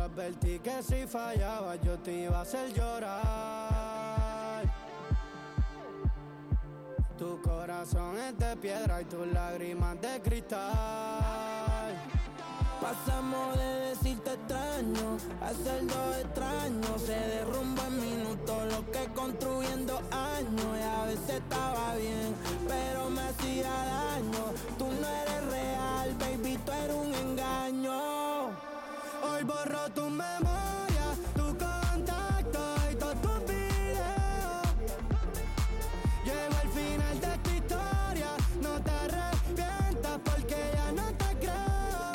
advertí que si fallaba yo te iba a hacer llorar. Tu corazón es de piedra y tus lágrimas de cristal. Pasamos de decirte extraño a ser dos extraños. Se derrumba en minutos lo que construyendo años. Y a veces estaba bien, pero me hacía daño. Tú no eres real, baby, tú eres un engaño. Hoy borro tu memoria, tu contacto y todos tus videos. Llego al final de esta historia, no te arrepientas porque ya no te creo.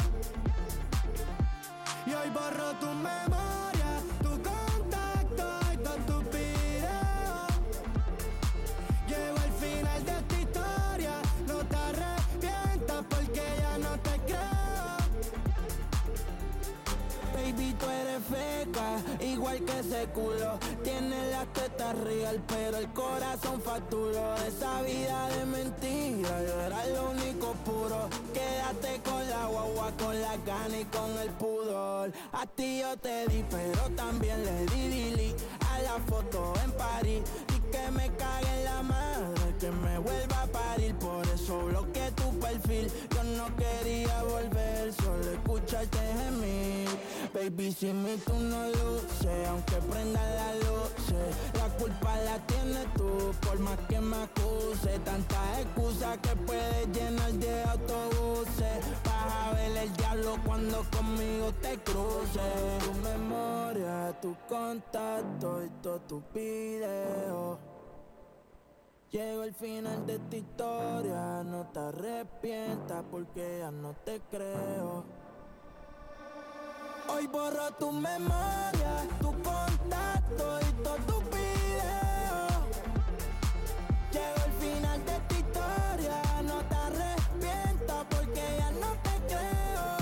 Y hoy borro tu memoria, tu contacto y todos tus videos. Llego al final de esta historia, no te arrepientas porque ya no te creo. Baby, tú eres feca, igual que ese culo. Tienes las tetas real, pero el corazón facturó. Esa vida de mentira, yo era lo único puro. Quédate con la guagua, con la gana y con el pudor. A ti yo te di, pero también le di delete a la foto en París. Y que me cague en la madre, que me vuelva a parir. Por eso bloqueé tu perfil. Yo no quería volver, solo escucharte gemir. Baby, sin mí tú no luces, aunque prendan las luces. La culpa la tienes tú, por más que me acuse. Tantas excusas que puedes llenar de autobuses. Vas a ver el diablo cuando conmigo te cruces. Tu memoria, tu contacto y todos tus videos. Llego al final de esta historia, no te arrepientas porque ya no te creo. Hoy borro tu memoria, tu contacto y todos tus videos. Llego al final de esta historia, no te arrepientas porque ya no te creo.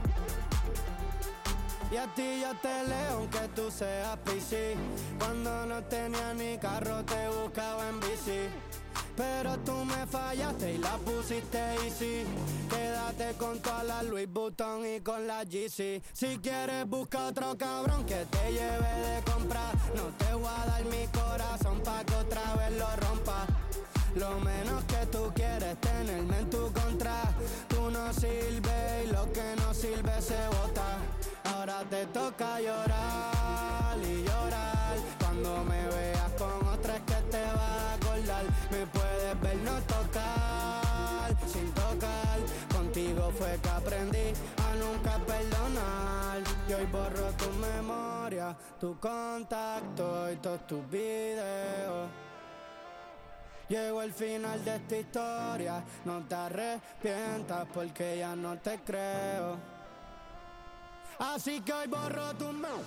Y a ti yo te leo aunque tú seas PC. Cuando no tenía ni carro te buscaba en bici. Pero tú me fallaste y la pusiste easy. Quédate con toda la Louis Vuitton y con la GC. Si quieres busca otro cabrón que te lleve de compra. No te voy a dar mi corazón pa' que otra vez lo rompa. Lo menos que tú quieres tenerme en tu contra. Tú no sirves y lo que no sirve se bota. Ahora te toca llorar y llorar. Cuando me veas con otra es que te vas a acordar. Me puedes ver no tocar, sin tocar. Contigo fue que aprendí a nunca perdonar. Y hoy borro tu memoria, tu contacto y todos tus videos. Llego al final de esta historia, no te arrepientas porque ya no te creo. Así que hoy borro tu memoria.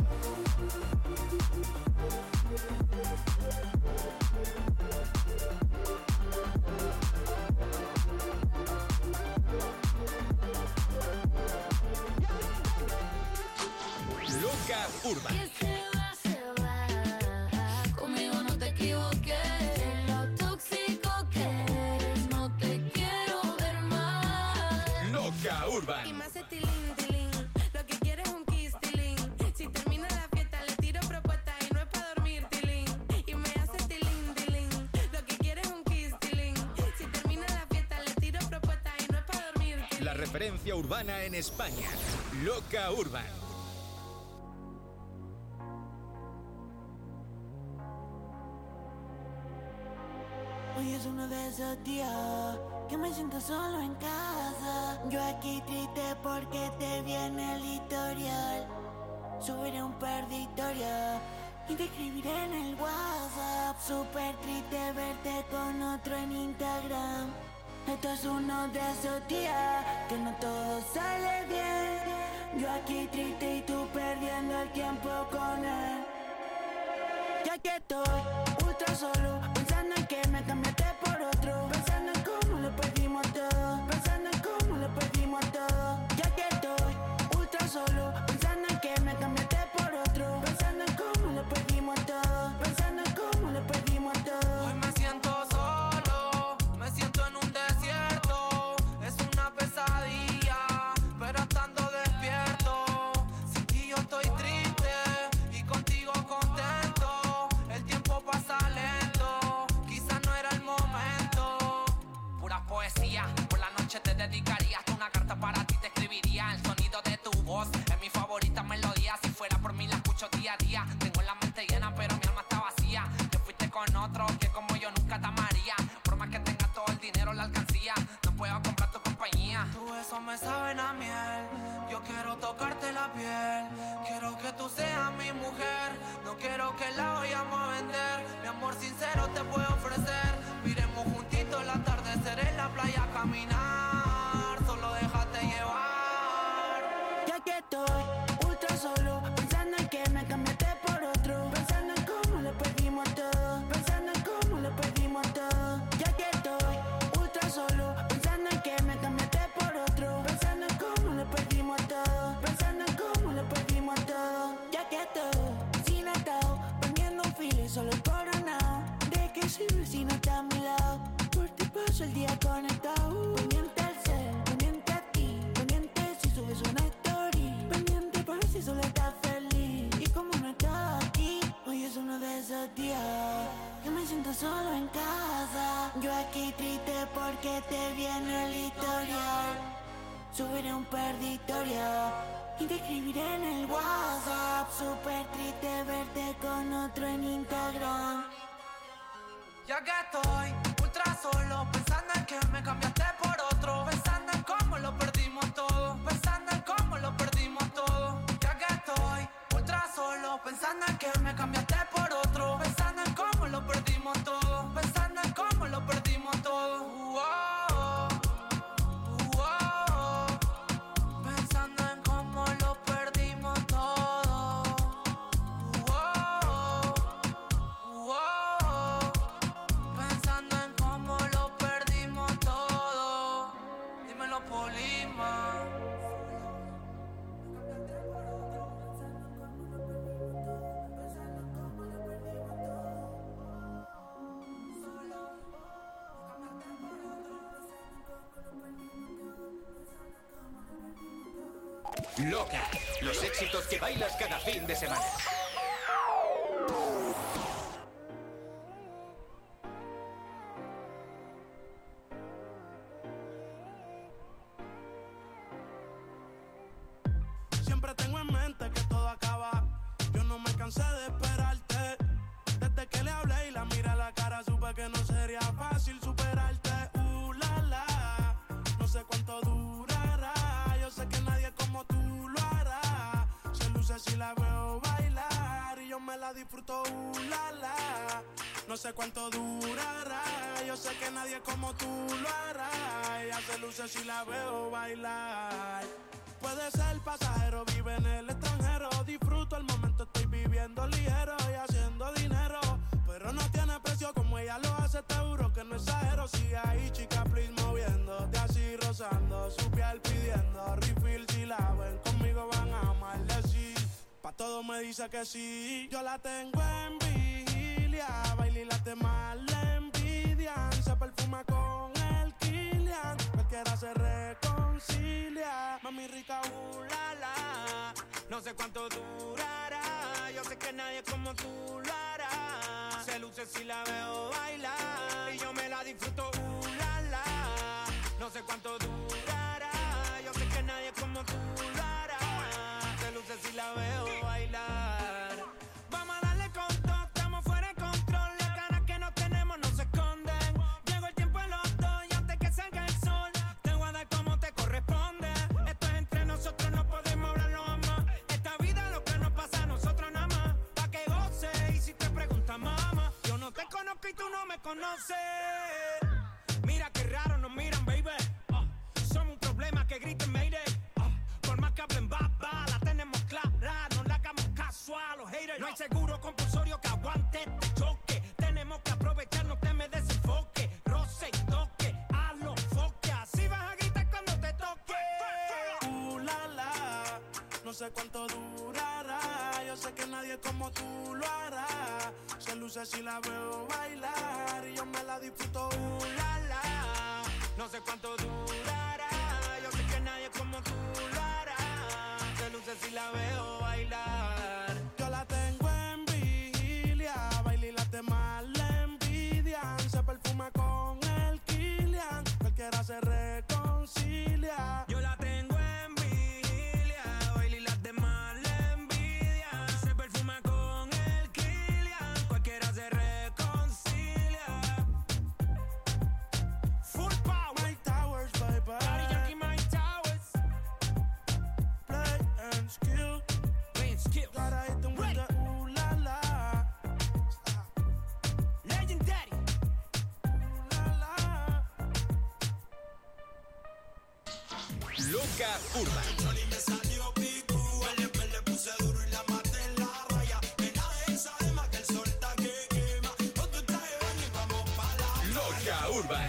Loca Urban. Que se va, conmigo no te equivoques. Lo tóxico que eres, no te quiero ver más. Loca Urban. Y me hace tilín, tilín. Lo que quieres es un kiss, tilín. Si termina la fiesta, le tiro propuesta y no es pa' dormir, tilín. Y me hace tilín, tilín. Lo que quieres es un kiss, tilín. Si termina la fiesta, le tiro propuesta y no es pa' dormir, tilín. La referencia urbana en España. Loca Urban. Hoy es uno de esos días que me siento solo en casa. Yo aquí triste porque te viene el historial. Subiré un par de historias y te escribiré en el WhatsApp. Súper triste verte con otro en Instagram. Esto es uno de esos días que no todo sale bien. Yo aquí triste y tú perdiendo el tiempo con él. Ya que estoy ultra solo, pensando en que me cambiaste por otro. Pensando en cómo lo perdimos todo. Pensando en cómo lo perdimos todo. Ya que estoy ultra solo, pensando en que me cambiaste por otro. Pensando en cómo lo perdimos todo. Pensando en cómo lo perdimos todo. Hoy me siento solo, me siento en un desierto. Es una pesadilla, pero estando despierto. Sin ti yo estoy triste. tú seas mi mujer. No quiero que la vayamos a vender. Mi amor sincero te puedo ofrecer. Miremos juntitos el atardecer en la playa a caminar. Solo déjate llevar. Ya que estoy ultra solo, pensando en que me cambiaste por otro, pensando en cómo lo perdimos todo, pensando en cómo lo perdimos todo. Ya que estoy ultra solo, pensando en que me cambiaste por otro, pensando en cómo lo perdimos todo, pensando en cómo lo perdimos todo. Ya que estoy sin atado, prendiendo un filo y solo coronado. ¿De qué sirve si no está a mi lado? Por ti paso el día conectado, pendiente al cel, pendiente a ti, pendiente si subes una story, pendiente para si solo estás feliz. Y como no estás aquí, hoy es uno de esos días que me siento solo en casa. Yo aquí triste porque te viene el historial. Subiré un perditorio y te escribiré en el WhatsApp. Súper triste verte con otro en Instagram. Ya que estoy ultra solo, pensando en que me cambiaste por otro, pensando en cómo lo perdimos todo, pensando en cómo lo perdimos todo. Ya que estoy ultra solo, pensando en que me cambiaste por otro, pensando en cómo lo perdimos todo, pensando en cómo lo perdimos todo. Pensando en cómo lo perdimos todo. Pensando en cómo lo perdimos todo. Dímelo, Polima. Loca, los éxitos que bailas cada fin de semana. Siempre tengo en mente que todo acaba. Yo no me cansé de esperarte. Desde que le hablé y la miré a la cara, supe que no sería fácil superarte. La la, no sé cuánto durará. Yo sé que nadie como tú lo hará. Se luce si la veo bailar y yo me la disfruto. La la, no sé cuánto durará. Yo sé que nadie como tú lo hará. Ella se luce si la veo bailar. Puede ser pasajero, vive en el extranjero. Disfruto el momento, estoy viviendo ligero y haciendo dinero. Pero no tiene precio como ella lo hace, te juro que no exagero. Sigue ahí, chica, please, moviéndote así, rozando su piel pidiendo refill. Si la ven conmigo van a maldecir. Pa' todo me dice que sí. Yo la tengo en vigilia, baila y las demás le envidian. Se perfuma con el Kilian, cualquiera se reconcilia. Mami rica, la la, no sé cuánto durará. Yo sé que nadie como tú lo hará. Se luce si la veo bailar y yo me la disfruto, la la. No sé cuánto durará. Yo sé que nadie como tú lo hará. Se luce si la veo bailar. Vamos a darle con todo, estamos fuera de control. Las ganas que no tenemos no se esconden. Llegó el tiempo de los dos y antes que salga el sol te voy a dar como te corresponde. Esto es entre nosotros, no podemos hablarlo más. Esta vida lo que nos pasa a nosotros nada más. Pa' que goce y si te preguntas mamá, yo no te conozco y tú no me conoces. Mira qué raro nos miran, baby. Somos un problema que griten Mayday. Por más que hablen baba, la tenemos clara. No le hagamos caso a los haters. No hay seguro compulsorio que aguante este choque. Tenemos que aprovechar, no te me desenfoque. Roce y toque, a los foques. Así vas a gritar cuando te toque. La la, no sé cuánto durará. Yo sé que nadie como tú lo hará. Se luce si la veo bailar y yo me la disfruto. La la, no sé cuánto durará. Yo sé que nadie como tú lo hará. Se luce si la veo bailar. Yo la tengo en vigilia, baila y las demás le envidian. Se perfuma con el Kilian, cualquiera se reconcilia. Yo la tengo en vigilia, baila y las demás le envidian. Se perfuma con el Kilian, cualquiera se reconcilia. Full power, Mike Towers, bye bye. Daddy Yankee, Mike Towers. Play and skill. Loca Urban. Loca Urban.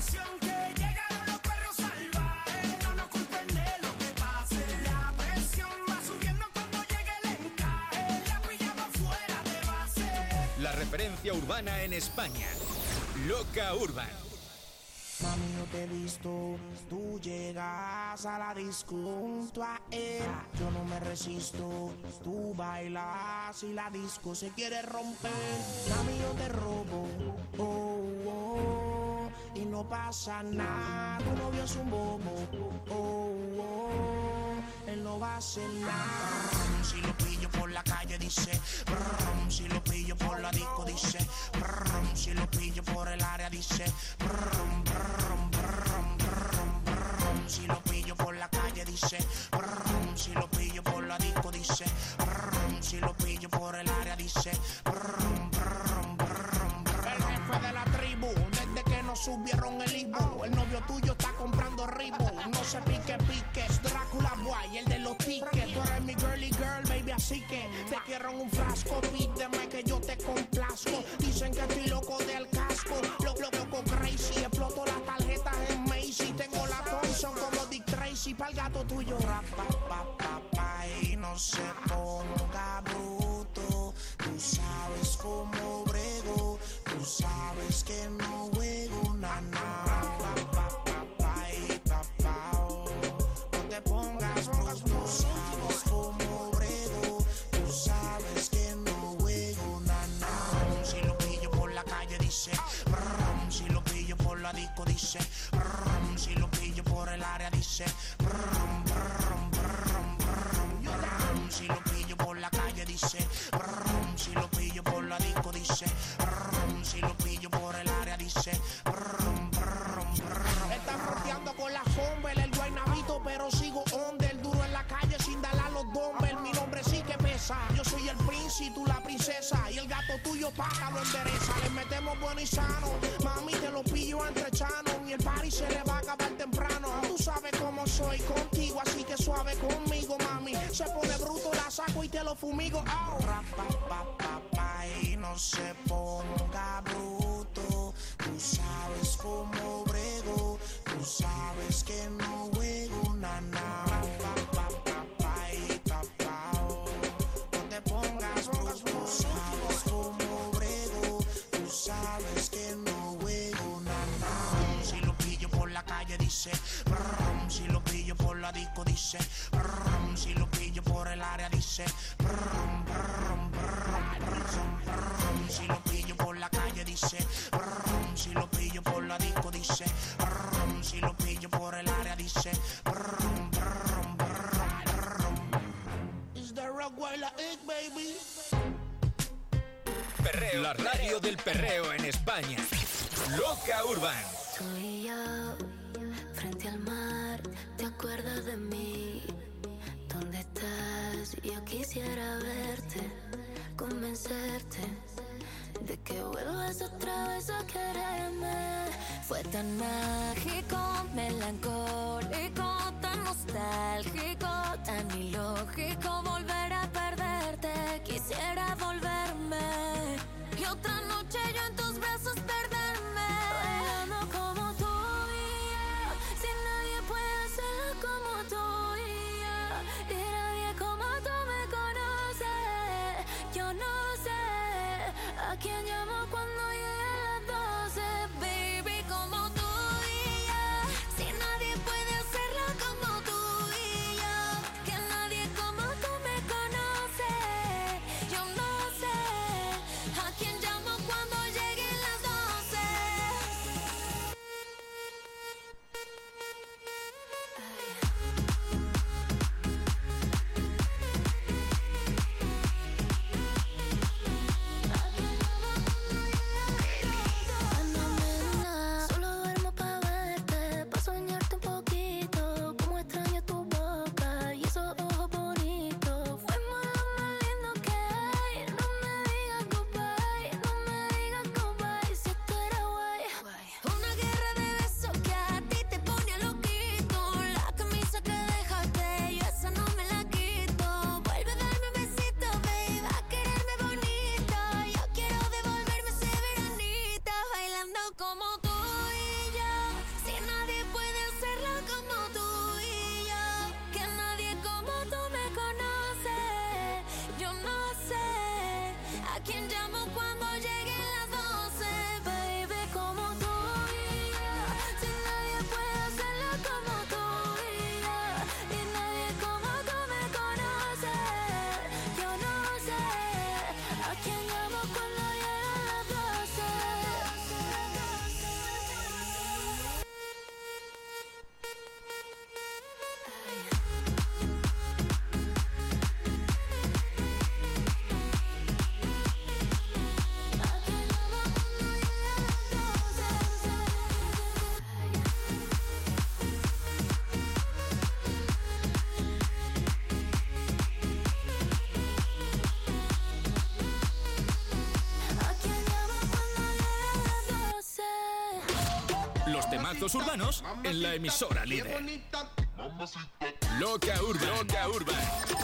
La referencia urbana en España. Loca Urban. Mami, yo te he visto, tú llegas a la disco junto a él. Yo no me resisto, tú bailas y la disco se quiere romper. Mami, yo te robo, oh, oh, y no pasa nada. Tu novio es un bobo, oh, oh, él no va a hacer nada. Si lo pillo por la calle dice, si lo pillo por la disco dice, si lo pillo por el área dice, si lo pillo por la calle dice, si lo pillo por la disco dice, si lo pillo por el área dice, el jefe de la tribu, desde que nos subieron el Ibu, el novio tuyo está comprando Reebok, no se piques, Drácula Boy, el de los tickets, tú eres mi girly girl, baby, así que te quiero en un frasco, pídeme que yo te complazco, dicen que estoy loco del casco, loco crazy, exploto las tarjetas en Macy, tengo la Thompson como Dick Tracy, pa'l gato tuyo, pa, y no se ponga bruto, tú sabes cómo brego, tú sabes que no juego no te pongas bruto, tú sabes cómo brego, tú sabes que no juego si lo pillo por la calle dice, si lo pillo por la disco dice, si lo pillo por el área dice, si lo pillo por la calle dice, si lo pillo por la disco dice, si lo pillo por el área dice, están fronteando con la Humber, el guaynabito, pero sigo under, duro en la calle sin darle a los dumbbells, mi nombre sí que pesa, yo soy el príncipe, tú la princesa, y el gato tuyo paga lo endereza, le metemos bueno y sano, mami te lo pillo entre chano, y el party se le va a acabar temprano, tú sabes cómo soy contigo, así que suave conmigo, mami, se pone bruto, la saco y te lo fumigo, oh. Y no se ponga bruto, tú sabes cómo brego, tú sabes que no juego no te pongas bruto, tú sabes cómo brego, tú sabes que no juego si lo pillo por la calle dice, si lo pillo por la disco dice, si lo pillo por el área dice, si lo pillo por la calle dice, si lo pillo por la disco dice, si lo pillo por el área dice, Is the Rockweiler it, baby? Perreo, la radio del perreo en España. Loca Urban. Tú y yo, frente al mar, ¿te acuerdas de mí? ¿Dónde estás? Yo quisiera verte, convencerte de que vuelvas otra vez a quererme. Fue tan mágico, melancólico, tan nostálgico, tan ilógico volver a perderte. Quisiera volverme y otra noche yo en tus brazos perderme, bailando como tú y yo. Si nadie puede hacerlo como tú y nadie como tú me conoce. Yo no sé a quién llamo cuando llegue las 12, baby, como tú y yo. Si nadie puede hacerlo como tú y yo, que nadie como tú me conoce. Yo no sé a quién llamo cuando lleguen las 12. ¿A quién llamo cuando lleguen las 12? Baby, como tú y yo. Si nadie puede hacerlo como tú y yo. Y nadie como tú me conoce. Yo no sé a quién llamo cuando lleguen las 12. Los temazos urbanos en la emisora líder. Loca Urban. Loca Urban.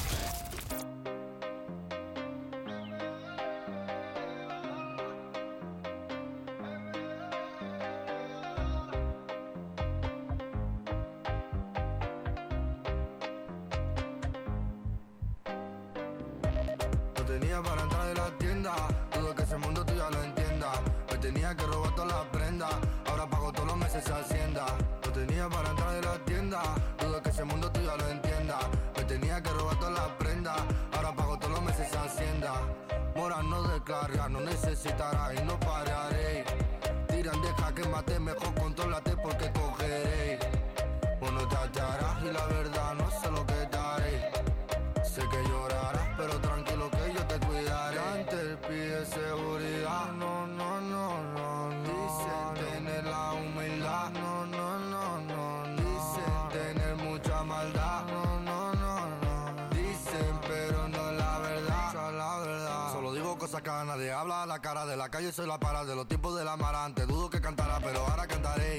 No tenía para entrar de la tienda, dudo que ese mundo tú ya lo entiendas. Me tenía que robar todas las prendas, ahora pago todos los meses Hacienda. No tenía para entrar de la tienda, dudo que ese mundo tú ya lo entiendas. Me tenía que robar todas las prendas, ahora pago todos los meses Hacienda. Mora no descarga, no necesitará y no pararé. Tiran de jaque mate, mejor contrólate porque cogeré. Bueno te harás y la verdad no sé lo que te haré. Sé que llorarás, pero tranquilo que yo te cuidaré. Antes pide seguridad, no, no, no, no, no. Dicen tener la humildad, no, no, no, no, no. Dicen tener mucha maldad, no, no, no, no. Dicen, pero no es la verdad, esa es la verdad. Solo digo cosas que nadie habla a la cara de la calle, soy la para de los tipos de la marante. Dudo que cantará, pero ahora cantaré.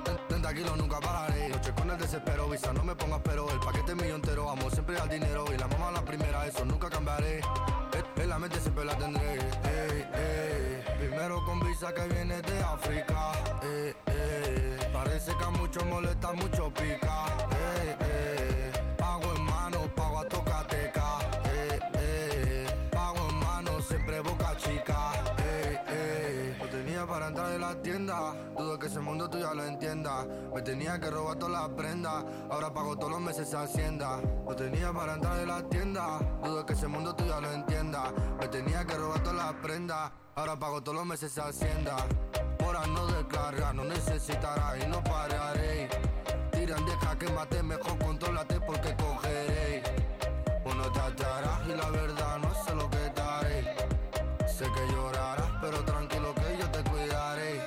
30 kilos nunca pararé. Noche con el desespero, visa no me pongas pero. El paquete mío entero, amo siempre al dinero. Y la mamá la primera, eso nunca cambiaré. En la mente siempre la tendré. Ey, ey. Primero con visa que viene de África. Ey, ey. Parece que a muchos molesta, mucho pica. Ey, ey. Pago en mano, pago a tocateca. Ey, ey. Pago en mano, siempre boca chica. Ey, ey. No tenía para entrar de la tienda, dudo que ese mundo tú ya lo entiendas. Me tenía que robar todas las prendas, ahora pago todos los meses Hacienda. No tenía para entrar de la tienda, dudo que ese mundo tú ya lo entiendas. Me tenía que robar todas las prendas, ahora pago todos los meses Hacienda. Mora no descarga, no necesitará y no pararé. Tiran de jaque mate, mejor contrólate porque cogeré. Bueno te harás y la verdad no sé lo que te haré. Sé que llorarás, pero tranquilo que yo te cuidaré.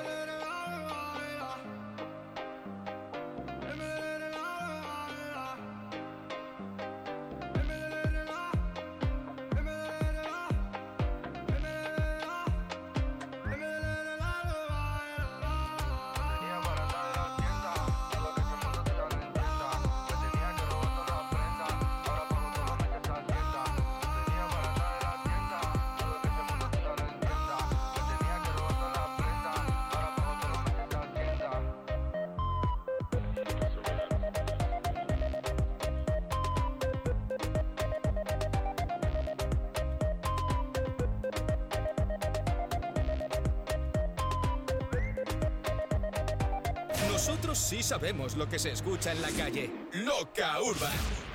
Nosotros sí sabemos lo que se escucha en la calle. Loca Urban.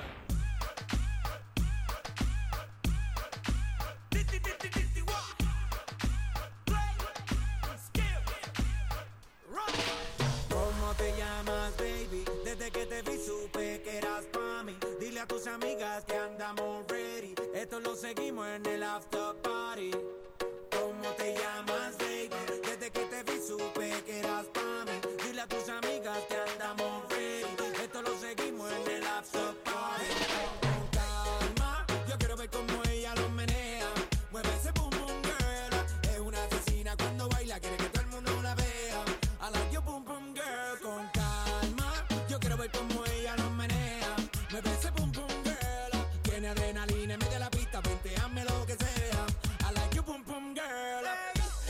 ¿Cómo te llamas, baby? Desde que te vi supe que eras pa' mí. Dile a tus amigas que andamos ready. Esto lo seguimos en el after party. ¿Cómo te llamas, baby? Desde que te vi supe que eras pa' mí. Dile a tus amigas que andamos ready. Esto lo seguimos en el after party. Con calma, yo quiero ver cómo ella lo menea. Mueve ese boom boom girl. Es una asesina cuando baila, quiere que todo el mundo la vea. I like your boom boom girl. Con calma, yo quiero ver cómo ella lo menea. Mueve ese boom boom girl. Tiene adrenalina en medio de la pista, venteame lo que sea. I like your boom boom girl.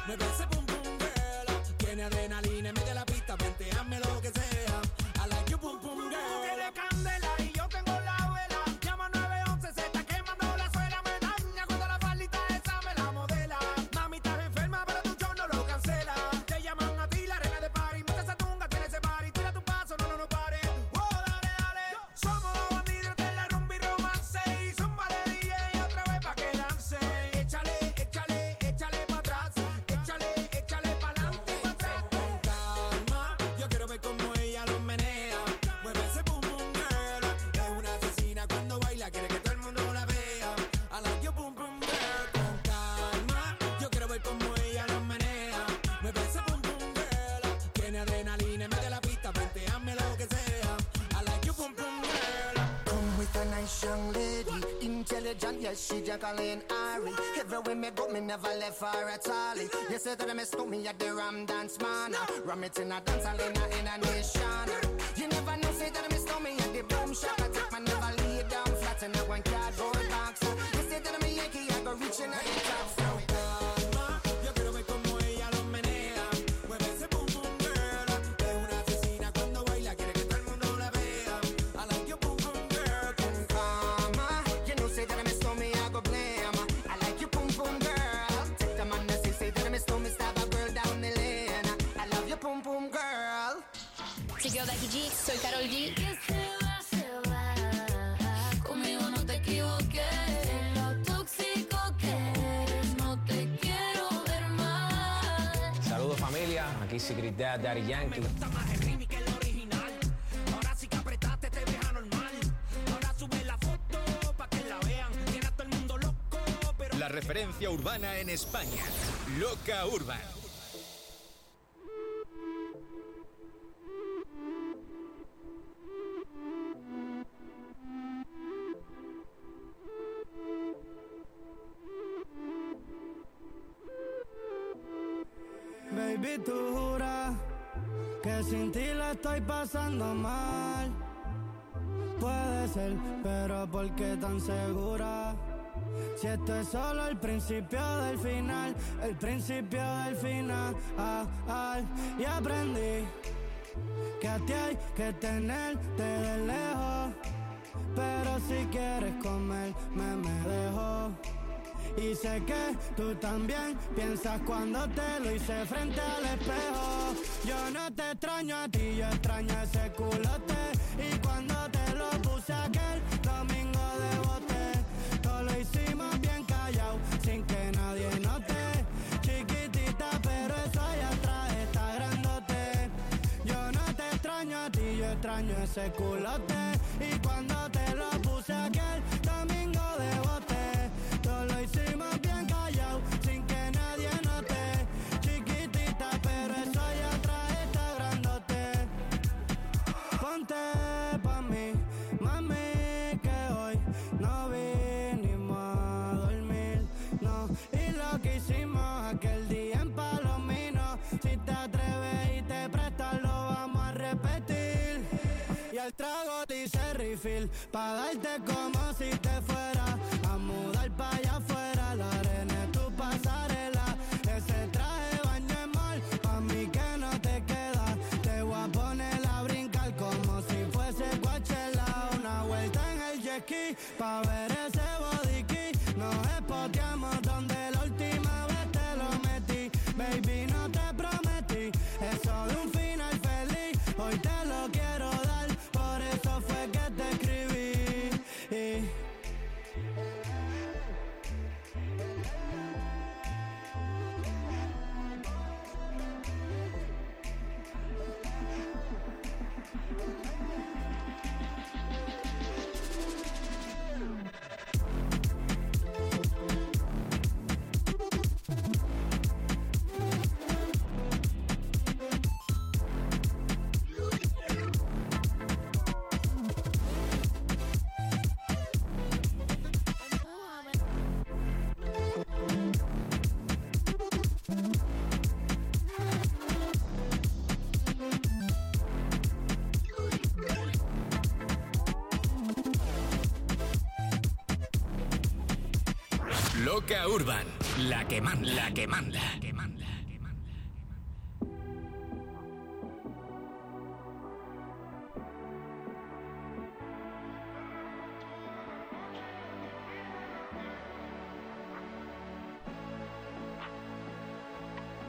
Mueve ese pum pum girl. Tiene adrenalina, mete la pista, venteame lo que sea. I like you pum pum girl. Tú tienes candela y yo tengo la vela. Llama 911, se está quemando la suela. Me daña cuando la faldita esa me la modela. Mami, estás enferma, pero tu show no lo cancela. Te llaman a ti, la reina de party. Mete esa tunga, tiene ese party. Tira tu paso, no pare. Oh, dale, dale. Somos los bandidos de la rumba y romance. Y zúmbale DJ otra vez pa' que dance. Échale, échale, échale pa' atrás. Échale, échale pa' adelante y pa' atrás. Con calma, yo quiero ver cómo ella lo menea. Mueve ese pum pum girl. Es una asesina cuando baila, quiere que todo el mundo la vea. I like you pum pum girl. Con calma, yo quiero ver cómo ella lo menea. Mueve ese pum pum girl. Tiene adrenalina, mete la pista, venteame lo que sea. I like you pum pum girl. Come with a nice young lady, intelligent, yes, she Jacqueline Ari. Everywhere me go, me never left her at all. You say that I miss me at the Ram Dance Man. Ram it in a dance hall in a nation. You never know, say that I miss me at the Boom Shop. I take my never lay down flat in a one cardboard box. You say that I'm a Yankee, I go reaching out the top. So Calma, yo quiero ver cómo ella lo menea. Mueve ese pum pum girl. Es una asesina cuando baila, quiere que todo el mundo la vea. I like you pum pum girl. Con Mama, you know, say that I miss me, I go blame. I like you, pum pum girl. Take the man that say that I miss me, stab a girl down the lane. I love you, pum pum girl. Chiqueo Daddy G, soy Karol G. Que se va, conmigo no te equivoques. Lo tóxico que eres, no te quiero ver más. Saludos familia, aquí Secret Dad, Daddy Yankee. Está más el remix que el original. Ahora sí que apretaste, te ves anormal. Ahora sube la foto pa' que la vean. Tiene a todo el mundo loco, pero... La referencia urbana en España. Loca Urban. Baby, tú juras que sin ti la estoy pasando mal. Puede ser, pero ¿por qué tan segura? Si esto es solo el principio del final, el principio del final. Y aprendí que a ti hay que tenerte de lejos, pero si quieres comerme me dejo. Y sé que tú también piensas cuando te lo hice frente al espejo. Yo no te extraño a ti, yo extraño ese culote. Y cuando te lo puse aquel domingo de bote, todo lo hicimos bien callado, sin que nadie note. Chiquitita, pero eso allá atrás está grandote. Yo no te extraño a ti, yo extraño ese culote. Y cuando te lo puse aquel domingo de bote, todo lo hicimos bien callado, sin que nadie note. Chiquitita, pero eso allá atrás está grandote. Ponte pa' mí, mami, que hoy no vinimos a dormir, no. Y lo que hicimos aquel día en Palomino, si te atreves y te prestas lo vamos a repetir. Y el trago dice refill, pa' darte como si te fuera a mudar pa' allá afuera. La arena es tu pasarela, ese traje de baño es mal, pa' mí que no te queda. Te voy a poner a brincar como si fuese Coachella. Una vuelta en el jet ski, pa' ver ese body key. Nos espoteamos donde la última vez te lo metí. Baby, no te prometí eso de un final feliz, hoy te lo quiero dar, por eso fue que te escribí. Loca Urban, la que manda, la que manda, la que manda.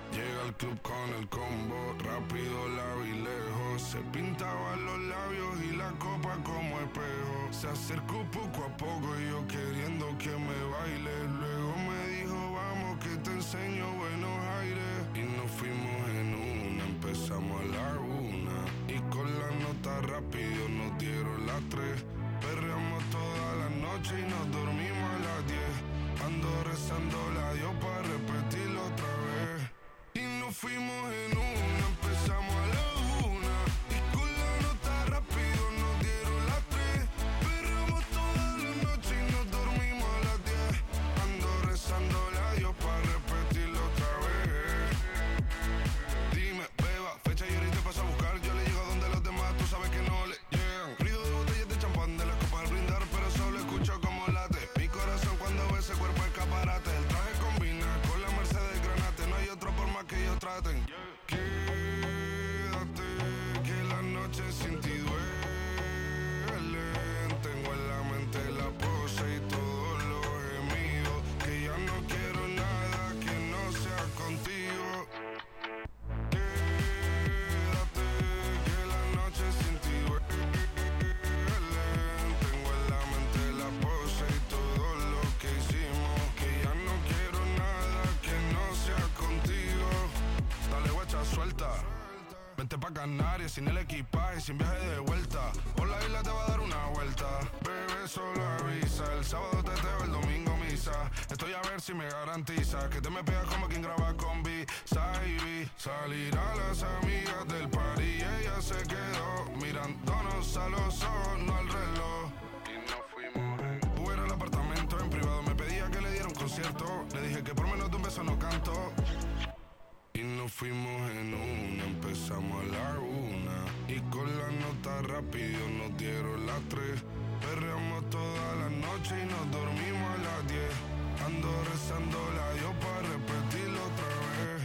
Llega al club con el combo, rápido la vi lejos. Se pintaba los labios y la copa como espejo. Se acercó poco a poco y yo queriendo que me baile. Luego me dijo, vamos que te enseño buenos aires. Y nos fuimos en una, empezamos a la 1. Y con la nota rápido nos dieron las 3. Perreamos toda la noche y nos dormimos a las 10. Ando rezando la Dios para repetirlo otra vez. Y nos fuimos en una, empezamos a la 1. Y con la nota rápido nos dieron las 3. Perreamos toda la noche y nos dormimos a las 10. Ando rezando la Dios para repetirlo otra vez. Dime, beba, fecha y ahorita paso a buscar. Yo le llego donde los demás, tú sabes que no le llegan. Ruido de botellas de champán de las copas al brindar, pero solo escucho como late mi corazón cuando ve ese cuerpo escaparate. El traje combina con la Mercedes Granate. No hay otro por más que ellos traten. Quédate, que la noche sin ti duele. Tengo en la mente la pose y todos los gemidos. Que ya no quiero nada que no sea contigo. Quédate, que la noche sin ti duele. Tengo en la mente la pose y todo lo que hicimos. Que ya no quiero nada que no sea contigo. Dale guacha, suelta. Vente pa' Canarias sin el equipaje, sin viaje de vuelta. Por la isla te va a dar una vuelta. Bebé, solo avisa. El sábado teteo, el domingo misa. Estoy a ver si me garantiza que te me pegas como quien graba con B-Side. Salir a las amigas del party y ella se quedó mirándonos a los ojos, no al reloj. Y nos fuimos en Uber al apartamento en privado. Me pedía que le diera un concierto. Le dije que por menos de un beso no canto. Y nos fuimos en una, empezamos a la 1. Y con la nota rápido nos dieron las 3. Perreamos toda la noche y nos dormimos a las 10. Ando rezando la Dios para repetirlo otra vez.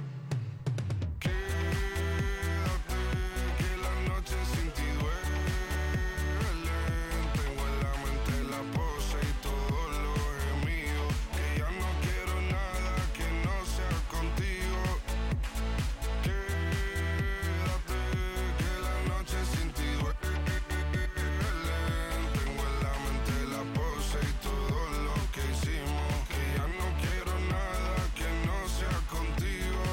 Quédate, que la noche sin ti duele. Tengo en la mente la pose y todos los gemidos. Que ya no quiero nada que no sea contigo. Quédate, que la noche sin ti duele. Tengo en la mente la pose y todo lo que hicimos. Que ya no quiero nada que no sea contigo.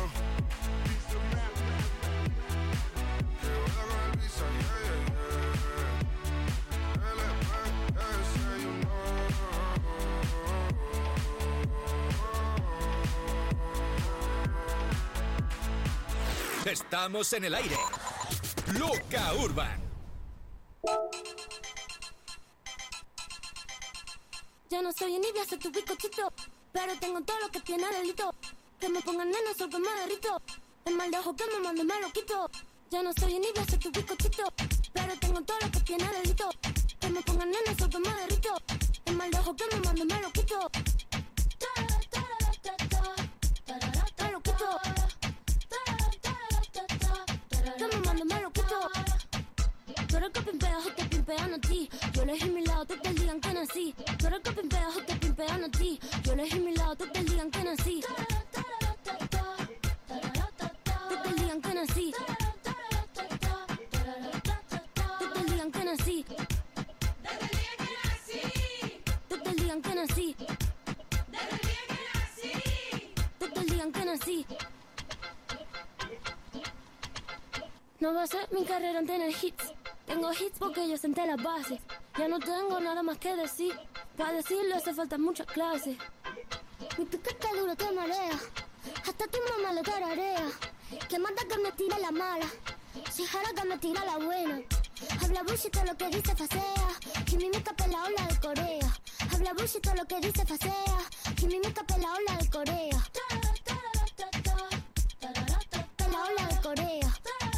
Que vuelva con el visa, yeah, yeah, yeah. LPS, you know. Estamos en el aire. Loca Urban. Yo no soy envidia, soy tu bizcochito, pero tengo todo lo que tiene delito. Que me pongan nena, soy que me derrito. El mal de ojo que me mande me lo quito. Yo no soy envidia, soy tu bizcochito, pero tengo todo lo que tiene delito. Que me pongan nena, soy que me derrito. El mal de ojo que me mande me lo quito. Me lo quito. Que me mande me lo quito. Tú eres que pimpeas o te pimpean a ti. Yo elegí mi lado, tú te digan que nací. Tú eres que pimpeas o te pimpean a ti. Yo elegí mi lado, tú te digan que nací. Tú te digan que nací. Tú te digan que nací. Tú te digan que nací. Tú te digan que nací. No va a ser mi carrera en tener hits. Tengo hits porque yo senté las bases. Ya no tengo nada más que decir. Para decirlo hace falta muchas clases. Mi piquete duro te marea. Hasta tu mamá lo tararea. Que manda que me tira la mala. Si jara que me tira la buena. Habla bullshit todo lo que dice facea. Quimimica pela ola de Corea. Habla bullshit todo lo que dice facea. Quimimica pela ola de Corea. Pela ola de Corea.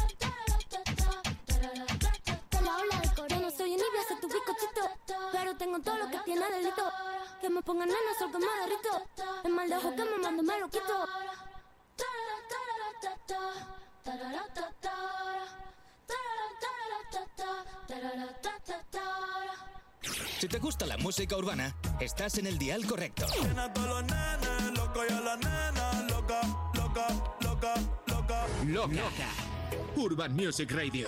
Yo no soy envidia, soy tu bizcochito, pero tengo todo lo que tiene delito. Que me pongan nena, sol que me derrito. El mal de ojo que me mando me lo quito. Si te gusta la música urbana, estás en el dial correcto. Llena a todos los nenes, loco y a la nena, loca, loca, loca. Loca. Urban Music Radio.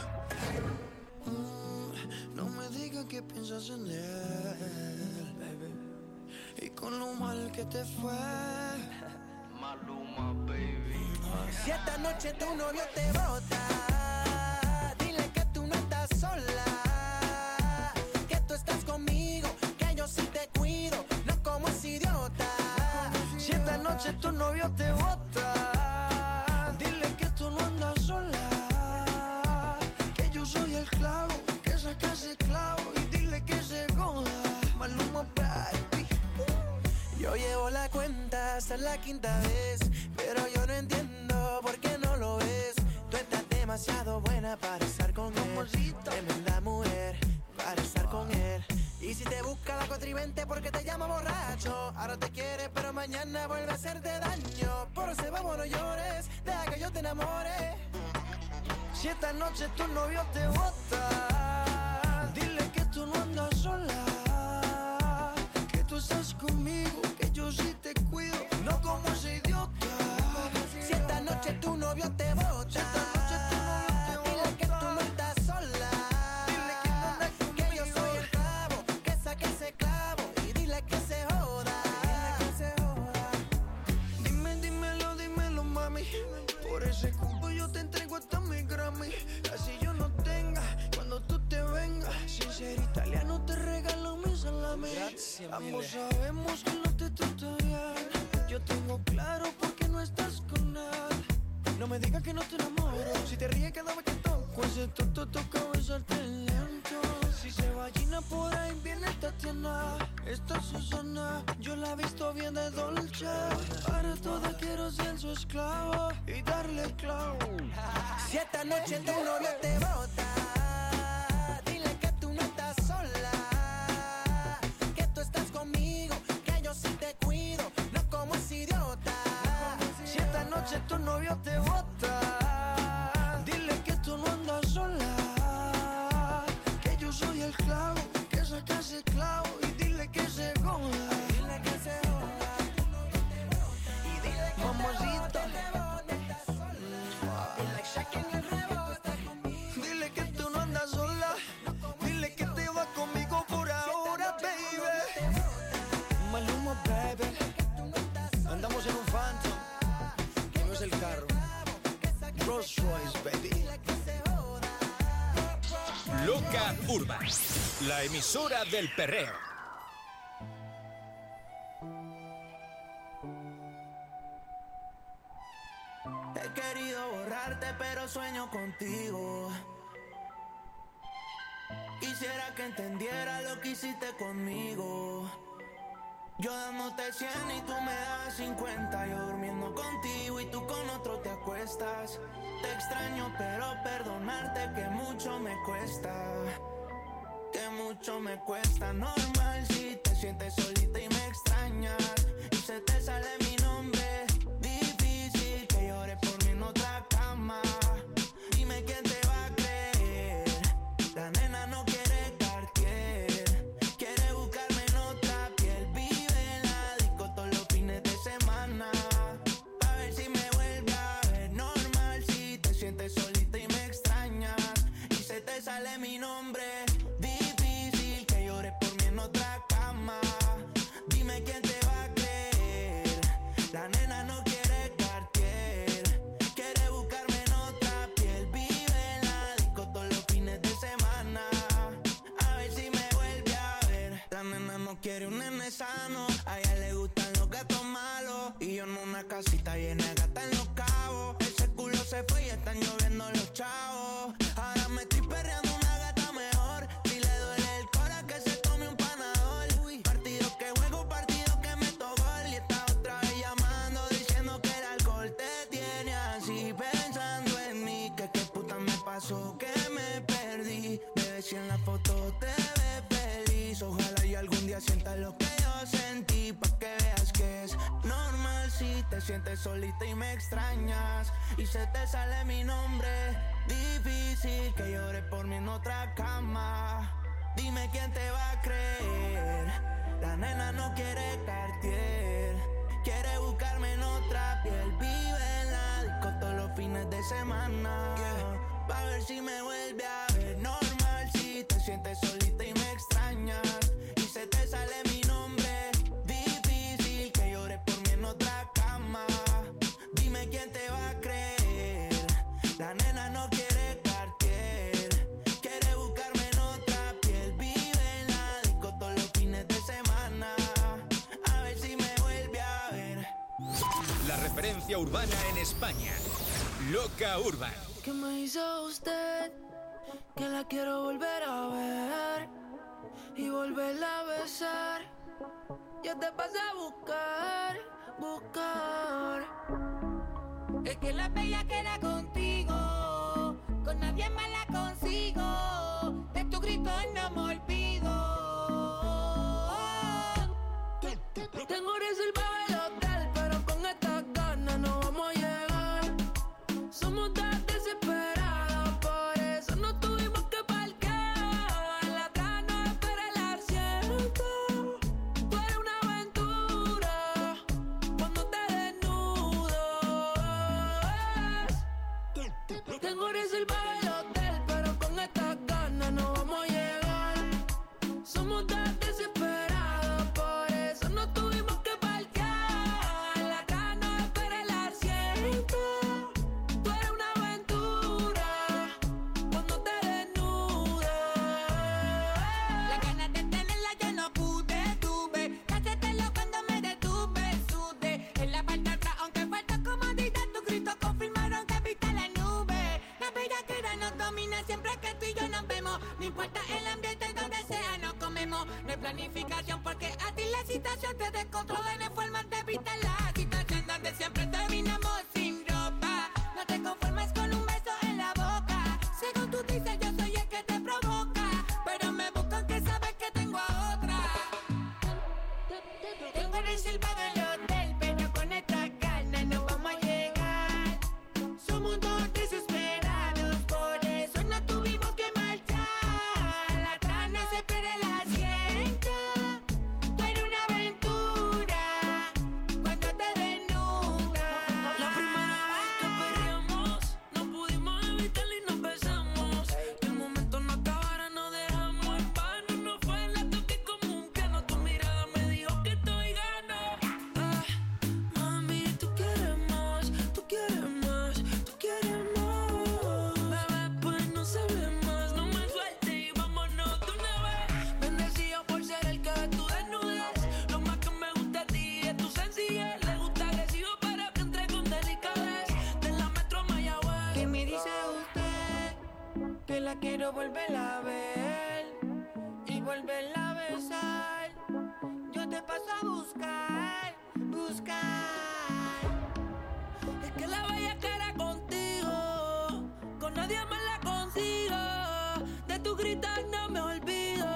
No me digas que piensas en él, baby, y con lo mal que te fue. Maluma, baby. Si esta noche tu novio te bota, dile que tú no estás sola, que tú estás conmigo, que yo sí te cuido, no como ese idiota. Si esta noche tu novio te bota, dile que tú no andas sola, que yo soy el clavo, que saca ese clavo, y dile que se joda. Maluma, baby. Yo llevo la cuenta hasta la quinta vez, pero yo no entiendo por qué no lo ves. Tú estás demasiado buena para estar con él, tremenda mujer para estar con él. Y si te busca la contribente porque te llama borracho, ahora te quiere pero mañana vuelve a hacerte daño. Por eso vamos, no llores, deja que yo te enamore. Si esta noche tu novio te bota, dile que tú no andas sola, que tú estás conmigo, que yo sí te cuido, no como ese idiota. Si esta noche tu novio te bota, dile que tú no estás sola, dile que no andas conmigo, que yo soy el clavo, que saque ese clavo, y dile que se joda. Dímelo, mami, por ese cupo yo te entrego hasta mi Grammy. Así yo no tenga, cuando tú te vengas, sin ser italiano te regalo mi salami. Ambos sabemos que no te trata bien, yo tengo claro por qué no estás con él. No me digas que no te enamoro, si te ríes cada vez que toco ese tonto toca besarte lento. Si se va Gina por ahí viene Tatiana, esta Susana, yo la he visto bien de Dolce. Para toda quiero ser su esclavo y darle clavo. Si esta noche tu novio te bota, dile que tú no estás sola, que tú estás conmigo, que yo sí te cuido, no como ese idiota. Si esta noche tu novio te bota, dile que tú no andas sola, que yo soy el clavo, que saca ese clavo, y dile que se joda. Dile que se joda, y dile que Mamacita. Dile que tú no andas sola, dile que te vas conmigo por ahora, baby. Maluma, baby. Andamos en un Phantom, que no es el carro, Rolls Royce, baby. Loca Urban, la emisora del perreo. He querido borrarte pero sueño contigo. Quisiera que entendiera lo que hiciste conmigo. Yo dándote 100 y tú me das 50. Yo durmiendo contigo y tú con otro te acuestas. Te extraño pero perdonarte que mucho me cuesta. Que mucho me cuesta. Normal si te sientes solita y me extrañas y se te sale mi nombre. Difícil que llores por mí en otra cama. Dime quién te va a creer. La nena no quiere Cartier, quiere buscarme en otra piel. Vive en la disco todos los fines de semana, a ver si me vuelve a ver. Normal si te sientes solita y me extrañas y se te sale mi nombre. Difícil que llores por mí en otra cama. Dime quién te va a creer. La nena no quiere Cartier, quiere buscarme en otra piel. Vive en la disco todos los fines de semana, a ver si me vuelve a ver. La nena no quiere un nene sano, a ella le gustan los gatos malos. Y yo en una casita llena de gatas en Los Cabos. Ese culo se fue y están lloviendo los chavos. Ahora me estoy perreando una gata mejor. Si le duele el cora que se tome un panador. Partido que juego, partido que meto gol. Y esta otra vez llamando diciendo que el alcohol te tiene así. Pensando en mí, que qué puta me pasó, que me perdí. Bebé, si en la foto te ves feliz, ojalá y algún día sientas lo que yo sentí, pa' que veas que es normal si te sientes solita y me extrañas y se te sale mi nombre. Difícil que llores por mí en otra cama. Dime quién te va a creer. La nena no quiere Cartier, quiere buscarme en otra piel. Vive en la disco todos los fines de semana. Pa' ver si me vuelve a ver normal. Si te sientes solita y me extrañas y se te sale mi nombre, difícil que llores por mí en otra cama. Dime quién te va a creer. La nena no quiere Cartier, quiere buscarme en otra piel. Vive en la disco todos los fines de semana. A ver si me vuelve a ver. La referencia urbana en España. Loca Urban. ¿Qué me hizo usted? Que la quiero volver a ver y volverla a besar. Yo te pasé a buscar. Es que la bella queda contigo, con nadie más la consigo. De tu grito no me olvido. Tengo reservado el hotel, pero con estas ganas no vamos a llegar. Somos tan desesperados, por eso no tuvimos que parquear. La cana espera el asiento. Tú eres una aventura cuando te desnudas. Tengo reservado el hotel, pero con estas ganas no vamos a llegar. Somos tan desesperados, por eso no tuvimos que parquear. La cana espera el asiento. Tú eres una aventura cuando te desnudas. La ganas de tenerla yo no pude, tuve que hacértelo cuando me detuve, sudé en la parte de atrás, aunque falta comodidad, tus gritos confirmaron que viste la nube. La bellaquera nos domina siempre que tú y yo nos vemos. No importa el ambiente donde sea, nos comemos. No hay planificación porque a ti la situación te descontrola. No hay forma de evitar la situación donde siempre terminamos sin ropa. No te conformes con un beso en la boca. Según tú dices, yo soy el que te provoca, pero me buscan que sabes que tengo a otra. Tengo reservado el hotel, pero con esta ganas no vamos a llegar. Somos dos desesperados, por eso no tuvimos que marchar. La trana se espera el asiento. Tú eres una aventura cuando te desnudas. La primera vez que perreamos, no pudimos evitarlo y nos besamos. Que el momento no acabara, nos dejamos en vano. No fue la toque como un piano. Tu mirada me dijo que estoy gano. Mami, tú quieres más, tú quieres más, tú quieres más. Bebé, pues no se ve más. No me sueltes y vámonos de una vez. Bendecido por ser el que ve tu desnudez. Lo más que me gusta a ti es tu sencillez. Le gusta agresivo, pero que entre con delicadez. De la Metro a Mayagüez. ¿Qué me dice usted? Que la quiero volver a ver y volverla a besar. Yo te paso a buscar. Es que la bella cara contigo, con nadie más la consigo. De tu gritar no me olvido.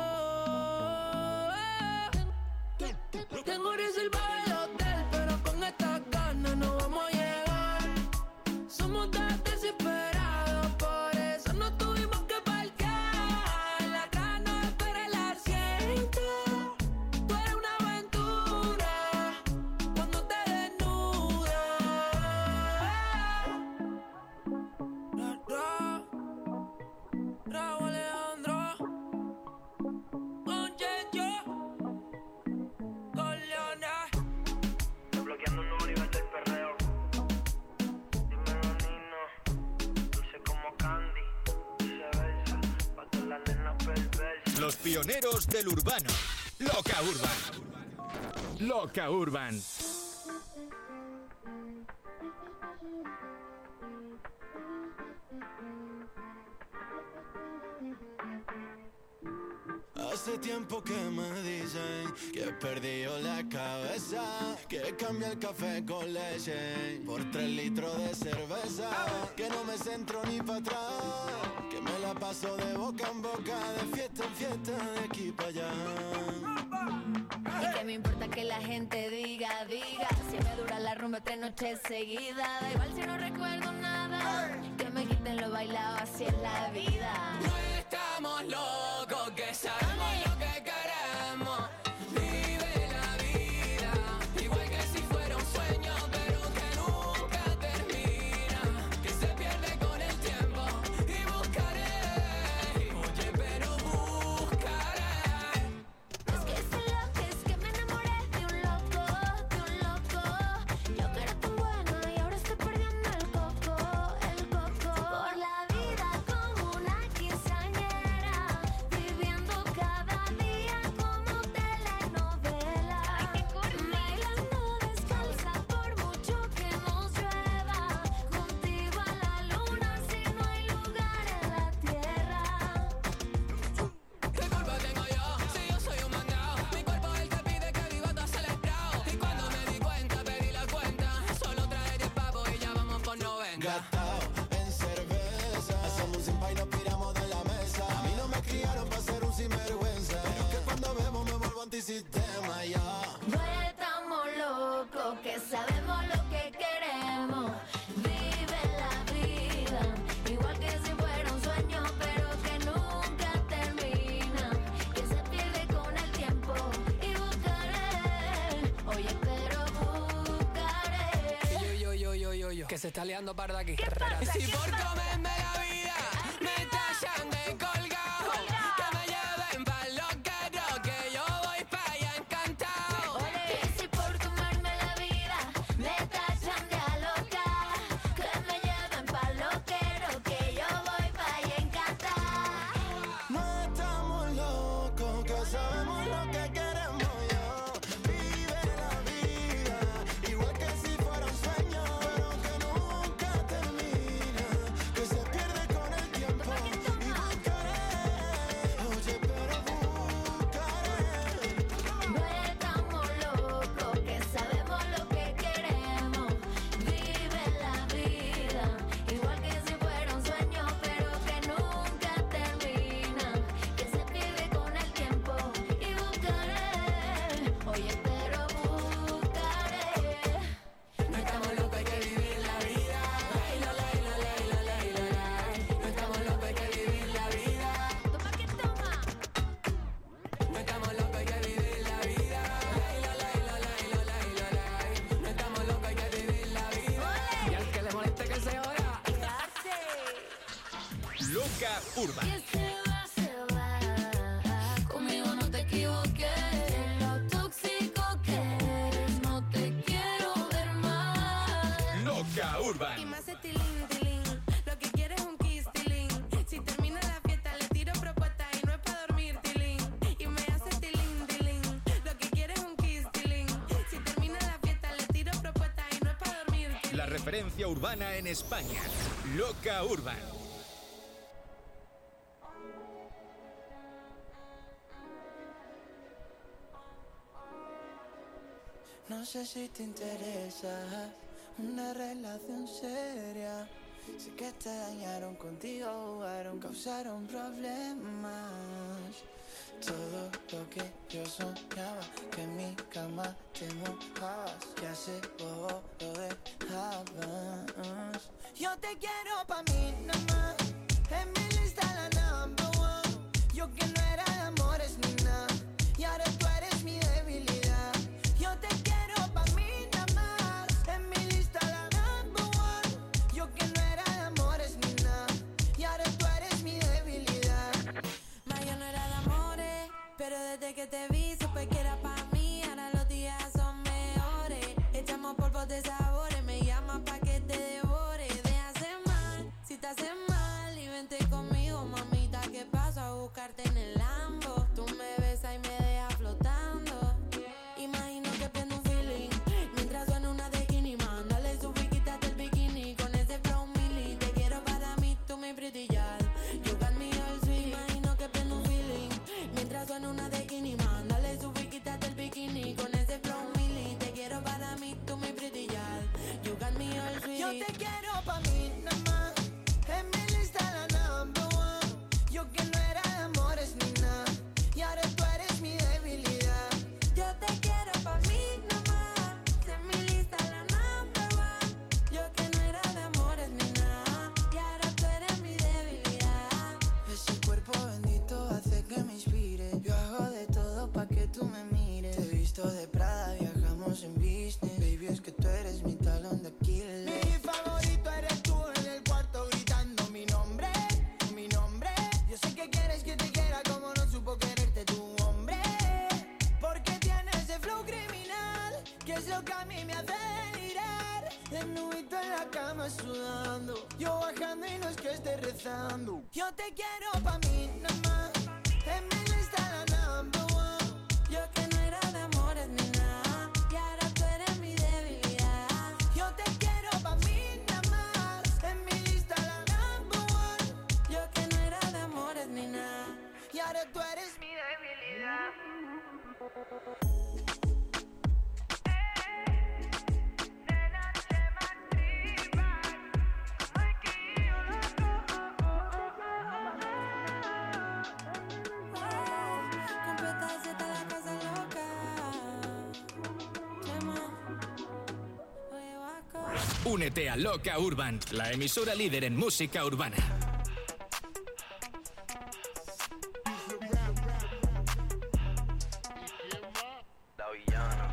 Tengo reservado el hotel, pero con estas ganas no vamos a llegar. Somos tan desesperados, por eso no tuvimos que parquear. La cana espera el asiento. Tú eres una aventura cuando te desnudas. Raúl Alejandro con Checho, con Leonard. Desbloqueando un nuevo nivel del perreo. Dímelo, Nino. Dulce como candy. Viceversa. Pa' todas las nenas perversas. Los pioneros del urbano. Loca Urban. Loca Urban. Hace tiempo que me dicen que he perdido la cabeza, que cambia el café con leche por 3 litros de cerveza, que no me centro ni para atrás, que me la paso de boca en boca, de fiesta en fiesta, de aquí para allá. Y que me importa que la gente diga, si me dura la rumba 3 noches seguidas. Da igual si no recuerdo nada, que me quiten lo bailado, así es la vida. No estamos locos, que sabemos lo que queremos. Vive la vida, igual que si fuera un sueño, pero que nunca termina. Que gastado en cerveza. Hacemos un simpa y nos piramos de la mesa. A mí no me criaron para ser un sinvergüenza, pero es que cuando bebo me vuelvo antisistema, ya. No estamos locos, que sabemos lo que queremos. Vive la vida, igual que si fuera un sueño, pero que nunca termina, que se pierde con el tiempo. Y buscaré, oye, pero buscaré. Yo, que se está liando parda aquí. ¿Qué pasa? Y si ¿Qué por pasa? comerme la vida me tallan de colgado, que me lleven pa'l loquero, que yo voy pa' allá encantado. Y si por tomarme la vida me tachan de loca, que me lleven pa'l loquero, que yo voy pa' allá encantar. No estamos locos, que sabemos lo que queremos, ya. Vive la vida, igual que si fuera un sueño, pero que nunca termina, que se pierde con el tiempo. Y buscaré, oye, pero buscaré. No estamos locos, que sabemos lo que queremos. Vive la vida, igual que si fuera un sueño, pero que nunca termina, que se pierde con el tiempo. Y buscaré, oye, pero buscaré. No estamos locos, hay que vivir la vida. No estamos locos, hay que vivir la vida. Toma que toma. No estamos locos, hay que vivir la vida. No estamos locos, hay que vivir la vida. Y al que le moleste que se joda. Loca Urban. Que se va, conmigo no te equivoques. Lo tóxico que eres, no te quiero ver más. Loca Y Urban. me hace tilín, tilín. Lo que quiere es un kiss, tilín. Si termina la fiesta, le tiro propuesta y no es pa' dormir, tilín. Y me hace tilín, tilín. Lo que quiere es un kiss, tilín. Si termina la fiesta, le tiro propuesta y no es pa' dormir, tilín. La referencia urbana en España. Loca Urban. No sé si te interesa una relación seria. Sé que te dañaron contigo, jugaron, causaron problemas. Todo lo que yo soñaba, que en mi cama te mojabas, ya sé bobo lo dejabas. Yo te quiero pa' mí nada más, en mi lista la number one. Yo que no era de amores ni nada, y ahora tú eres mi debilidad. Yo te quiero pa' mí nada más, en mi lista la number one. Yo que no era de amores ni nada, y ahora tú eres mi debilidad. Ma, yo no era de amores, pero desde que te vi supe que era pa' mí. Ahora los días son mejores, echamos polvos de sabores. Me llamas pa' que te devore. Deja hacer mal, si te haces mal, y vente conmigo, mamita, que paso a buscarte en el Lambo. Tú me besas y me dejas flotando. Imagino que prendo un feeling mientras suena una de Guinea. Mándale su y quítate el bikini con ese flow mili. Te quiero para mí, tú me pretty girl. You got me all sweet. Imagino que prendo un feeling mientras suena una de Guinea. Mándale su y quítate el bikini con ese flow mili. Te quiero para mí, tú me pretty girl. You got me all sweet. Yo te quiero pa' mí nada más, en mi lista la number one. Yo que no era de amores ni nada, y ahora tú eres mi debilidad. Yo te quiero pa' mí nomás, en mi lista la number one. Yo que no era de amores ni nada, y ahora tú eres mi debilidad. Ese cuerpo bendito hace que me inspire. Yo hago de todo pa' que tú me mires. Te he visto de Prada, viajamos en business. Baby, es que tú eres mi talón de Aquiles. Mi favorito eres tú en el cuarto gritando mi nombre, mi nombre. Yo sé que quieres que te quiera como no supo quererte tu hombre. Porque tienes ese flow criminal, que es lo que a mí me hace delirar. Desnudito en la cama sudando, yo bajando y no es que esté rezando. Yo te quiero pa' mí nada más, en mi lista la number one. Yo que no era de amores ni nada, y ahora tú eres mi debilidad. Yo te quiero pa' mí nada más, en mi lista la number one. Yo que no era de amores ni nada, Y ahora tú eres mi debilidad. Únete a Loca Urban, la emisora líder en música urbana. La villana.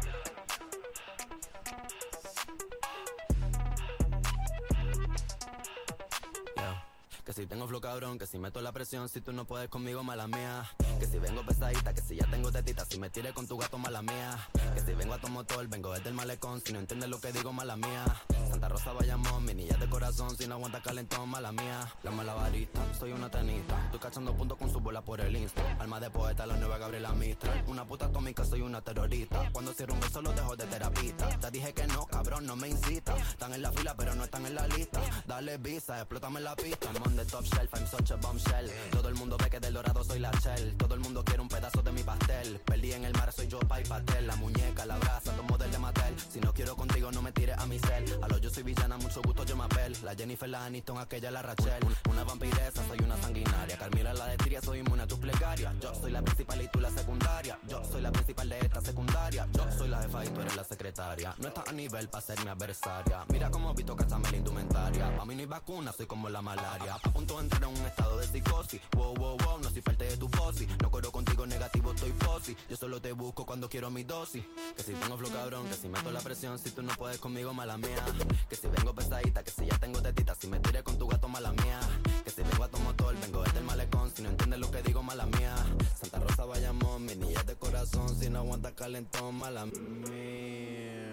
Que si tengo flow cabrón, que si meto la presión, si tú no puedes conmigo, mala mía. Que si vengo pesadita, que si ya tengo tetita, si me tires con tu gato, mala mía. Que si vengo a tu motor, vengo desde el malecón, si no entiendes lo que digo, mala mía. Santa Rosa, Bayamón, mi niña de corazón, si no aguanta calentón, mala mía. La malabarista, soy una tenista, estoy cachando puntos con su bola por el Insta. Alma de poeta, la nueva Gabriela Mistral. Una puta atómica, soy una terrorista. Cuando cierro un beso lo dejo de terapista. Te dije que no, cabrón, no me incita. Están en la fila, pero no están en la lista. Dale visa, explótame la pista. I'm on the top shelf, I'm such a bombshell. Todo el mundo ve que del dorado soy la shell. Todo el mundo quiere un pedazo de mi pastel. Perdí en el mar, soy yo, pa' y pastel. La muñeca, la brasa, los modelos de Mattel. Si no quiero contigo, no me tires a mi cel. A lo yo soy villana, mucho gusto, yo me apel. La Jennifer, la Aniston, aquella, la Rachel. Una vampiresa, soy una sanguinaria. Carmila, la de Tiria, soy inmune a tus plegarias. Yo soy la principal y tú la secundaria. Yo soy la principal de esta secundaria. Yo soy la jefa y tú eres la secretaria. No estás a nivel para ser mi adversaria. Mira cómo visto cachame la indumentaria. Pa' mí no hay vacuna, soy como la malaria. A punto de entrar en un estado de psicosis. Wow, wow, wow, no soy parte de tu posi. No corro contigo negativo, estoy posi. Yo solo te busco cuando quiero mi dosis. Que si tengo flow cabrón, que si meto la presión, si tú no puedes conmigo, mala mía. Que si vengo pesadita, que si ya tengo tetita, si me tiré con tu gato, mala mía. Que si vengo a tu motor, vengo desde el malecón, si no entiendes lo que digo, mala mía. Santa Rosa, Bayamón, mi niña de corazón, si no aguanta calentón, mala mía.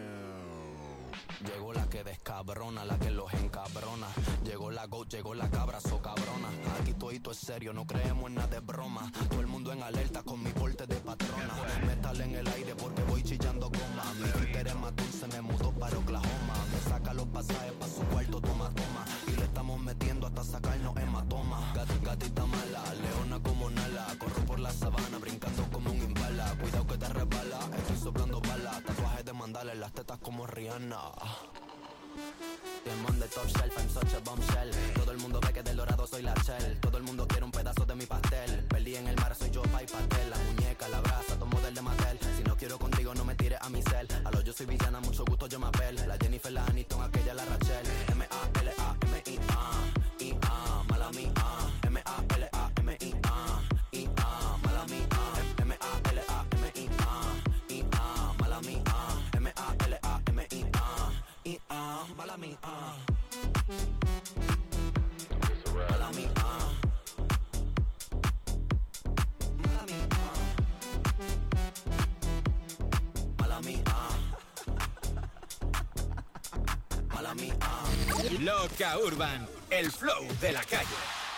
Llegó la que descabrona, la que los encabrona. Llegó la GOAT, llegó la cabra, so cabrona. Aquí todito es serio, no creemos en nada de broma. Todo el mundo en alerta con mi porte de patrona. Metal en el aire porque voy chillando goma. Mi Twitter es más dulce, me mudó para Oklahoma. Me saca los pasajes pa' su cuarto, toma, toma. Y le estamos metiendo hasta sacarnos hematoma. Gatita mala, leona como Nala. Corro por la sabana, brincando como un imbala. Cuidado que te resbala, estoy soplando balas. Tatuajes de mandala en las tetas como Rihanna. I'm on the top shelf, I'm such a bombshell. Todo el mundo ve que del dorado soy la shell. Todo el mundo quiere un pedazo de mi pastel. Perdí en el mar, soy yo, pa' y pastel. La muñeca, la brasa, todo model de Mattel. Si no quiero contigo, no me tires a mi cel. A lo yo soy villana, mucho gusto, yo me apel. La Jennifer, la Aniston, aquella, la Rachel. M-A-L-A-M-I-A, mala mía. M-A-L-A-M-I-A, mala mía. M-A-L-A-M-I-A, mala mía. M-A-L-A-M-I-A, mala mía. Mala mía. Mala mía. Mala mía. Mala mía. Loca Urban, el flow de la calle.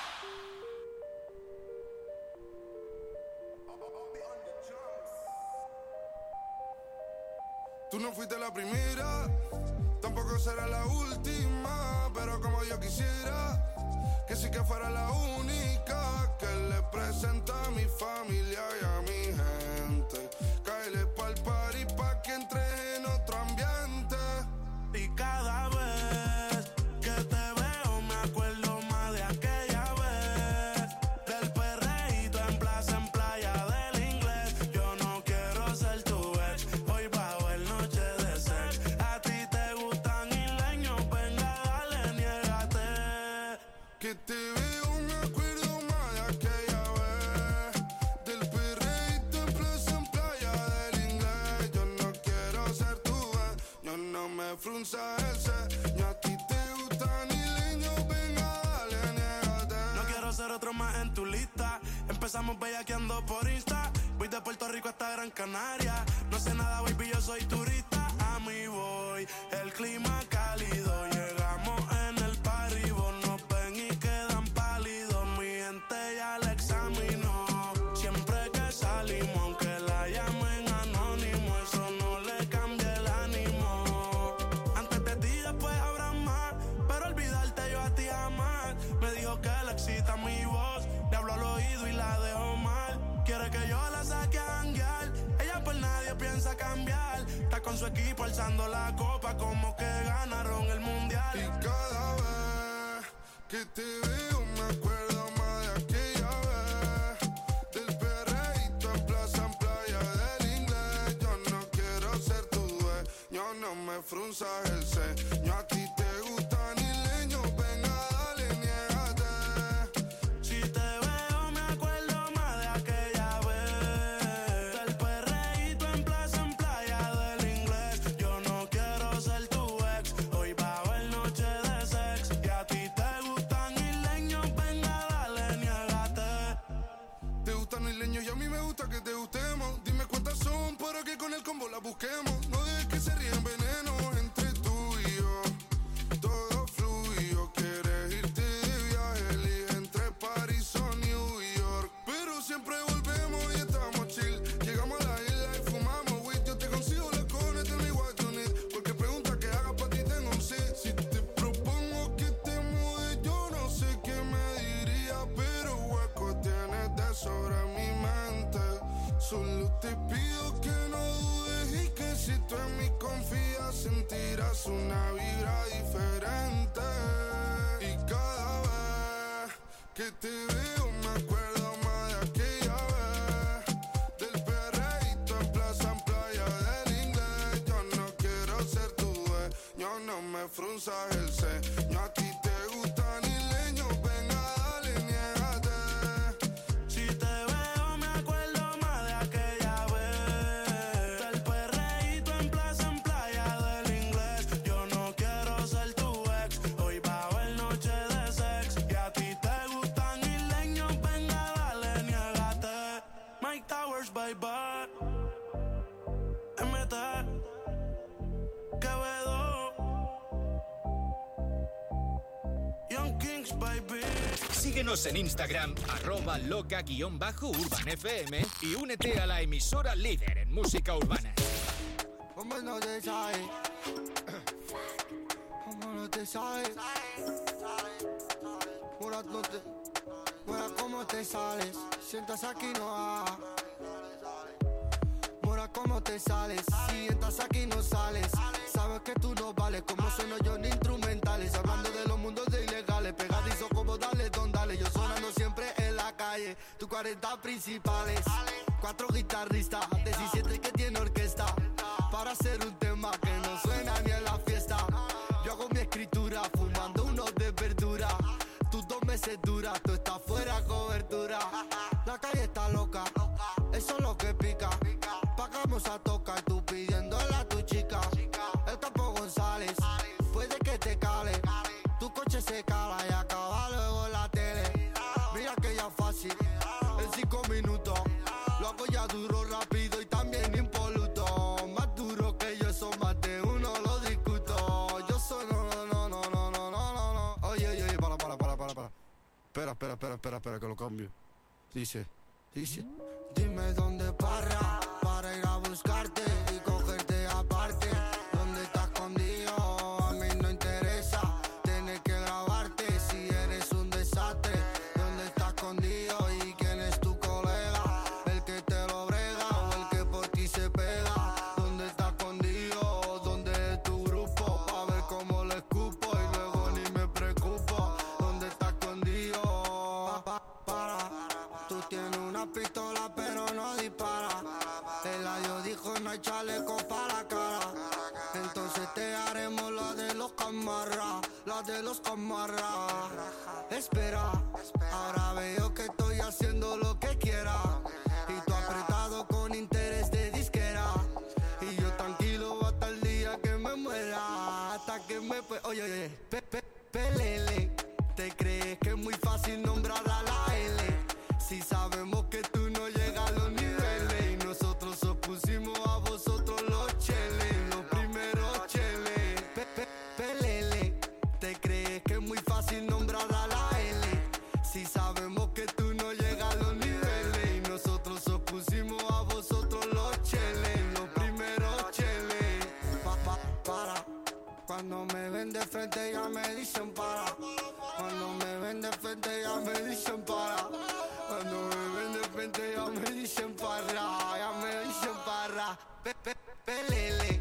Tú no fuiste la primera, tampoco será la última, pero como yo quisiera que sí que fuera la única que le presenta a mi familia y a mi gente. Cáele pa'l party pa' que entre en otro ambiente. Y cada vez que te veo me acuerdo más de aquella vez. Del perreíto en plaza, en playa del inglés. Yo no quiero ser tu ex, hoy bajo el noche de sex. A ti te gustan isleños, venga dale, niégate. Que te veo me acuerdo más de aquella vez. Del perreíto en plaza, en playa del inglés. Yo no quiero ser tu ex, yo no me frunza el ceño. A ti te gustan isleños, venga dale, niégate. No quiero ser otro más en tu lista. Empezamos bellaqueando por Insta. Voy de Puerto Rico hasta Gran Canaria. No sé nada, baby, yo soy turista. A mí voy, el clima cálido. Llegamos en el party, vos nos ven y quedan pálidos. Mi gente ya la examinó. Siempre que salimos, aunque la llamen anónimo, eso no le cambia el ánimo. Antes de ti, después habrá más, pero olvidarte yo a ti jamás. Me dijo que le excita mi voz, le hablo al oído y la dejo mal. Quiere que yo la saque a janguear, ella por nadie piensa cambiar. Está con su equipo alzando la copa como que ganaron el mundial. Y cada vez que te veo me acuerdo más de aquella vez. Del perreíto en plaza, en playa del inglés. Yo no quiero ser tu dueño, no me frunzas el ceño. A ti te que te veo me acuerdo más de aquella vez. Del perreíto en plaza, en playa del inglés. Yo no quiero ser tu dueño, no me frunzas el ceño. A ti te gustan isleños, venga dale, niégate. Si te veo me acuerdo más de aquella vez. Del perreíto en plaza, en playa del inglés. Yo no quiero ser tu ex, hoy va a haber noche de sex. Y a ti te gustan isleños, venga dale, niégate. Mike Towers, baby. MT Quevedo, Young Kings, baby. Síguenos en Instagram, @loca_urbanfm y únete a la emisora líder en música urbana. ¿Cómo no te sabes? ¿Cómo no te sabes? Mora, ¿cómo te sales? Sientas aquí no va. Mora, ¿cómo te sales? Si entras aquí no sales. Sabes que tú no vales. Como sueno yo ni instrumentales. Hablando de los mundos de ilegales. Pegadizo como dale, don dale. Yo sonando siempre en la calle. Tu 40 principales. 4 guitarristas. 17 que tiene orquesta. Para hacer un tema que no suena ni en la fiesta. Yo hago mi escritura fumando unos de verdura. Tus 2 meses duras, tú estás fuera cobertura. La calle está loca, eso es lo que pica. Pagamos a tocar, tú pidiéndole a tu chica. El Campo González, puede que te cale. Tu coche se cala y acaba luego en la tele. Mira que ya fácil, en 5 minutos. Lo hago ya duro, rápido y también impoluto. Más duro que yo, eso más de uno lo discuto. Yo soy no. Oye, para. Espera, que lo cambio. Dice. Dime dónde para ir a buscarte y cogerte aparte. ¿Dónde estás escondido? A mí no interesa tener que grabarte si eres un desastre. ¿Dónde estás escondido y quién es tu colega? El que te lo brega o el que por ti se pega. ¿Dónde estás escondido? ¿Dónde es tu grupo? Pa' ver cómo le escupo y luego ni me preocupo. ¿Dónde estás escondido? Para. Tú tienes una pistola pero no dispara. El ayo dijo no hay chaleco para la cara. Entonces te haremos la de los camarras. Espera, ahora veo que estoy haciendo lo que quiera. Y tú apretado con interés de disquera. Y yo tranquilo hasta el día que me muera. Hasta que me... Oye, pelele. ¿Te crees que es muy fácil nombrar a la L? Si sabemos que tú no llegas a los niveles. Y nosotros os pusimos a vosotros los cheles. Los primeros cheles. Pelele. ¿Te crees que es muy fácil nombrar a la L? Si sabemos que tú no llegas a los niveles. Y nosotros os pusimos a vosotros los cheles. Los primeros cheles. Para. Cuando me ven de frente ya me dicen para. Cuando me ven de frente ya me dicen para. Cuando me ven de frente ya me dicen para. Pelele.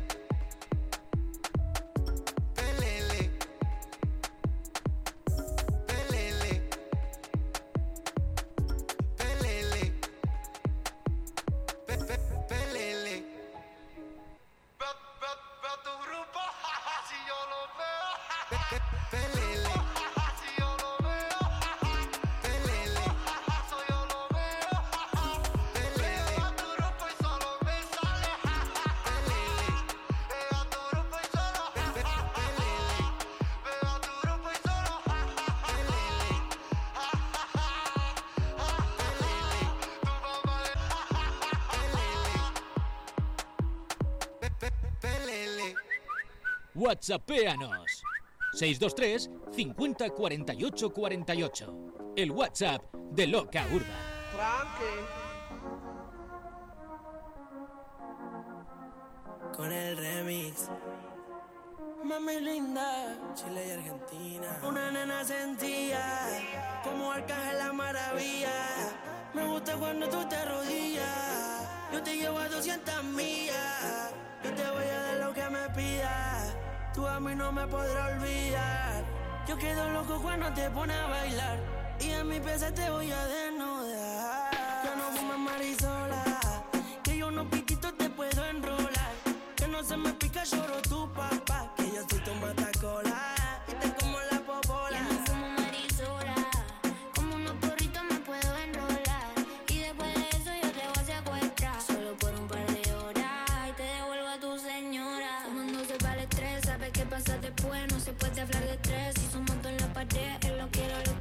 Ve a tu grupo, si yo lo veo. Pelele. Si yo lo veo. Pelele. Si yo lo veo. Pelele. Ve a tu grupo y solo me sale. Pelele. Ve a tu grupo y solo. Pelele. Ve a tu grupo y solo. Pelele. Pelele. WhatsAppéanos 623 50 48 48. El WhatsApp de Loca Urban. Con el remix. Mami linda, Chile y Argentina. Una nena sencilla, como Arcángel la maravilla. Me gusta cuando tú te arrodillas. Yo te llevo a 200 millas. Yo te voy a dar lo que me pidas. Tú a mí no me podrás olvidar. Yo quedo loco cuando te pones a bailar. Y en mi pieza te voy a desnudar. Ya no fumes marisola, que yo no piquito te puedo enrolar. Que no se me pica, lloro tu papá, que yo soy tu matacola y te como la popola. Ya no fumo marisola, como unos porritos me puedo enrolar. Y después de eso yo te voy a secuestrar, solo por un par de horas, y te devuelvo a tu señora. Fumándose para el estrés, sabes qué pasa después, no se puede hablar de estrés. Si somos dos en la pared, él lo quiero, lo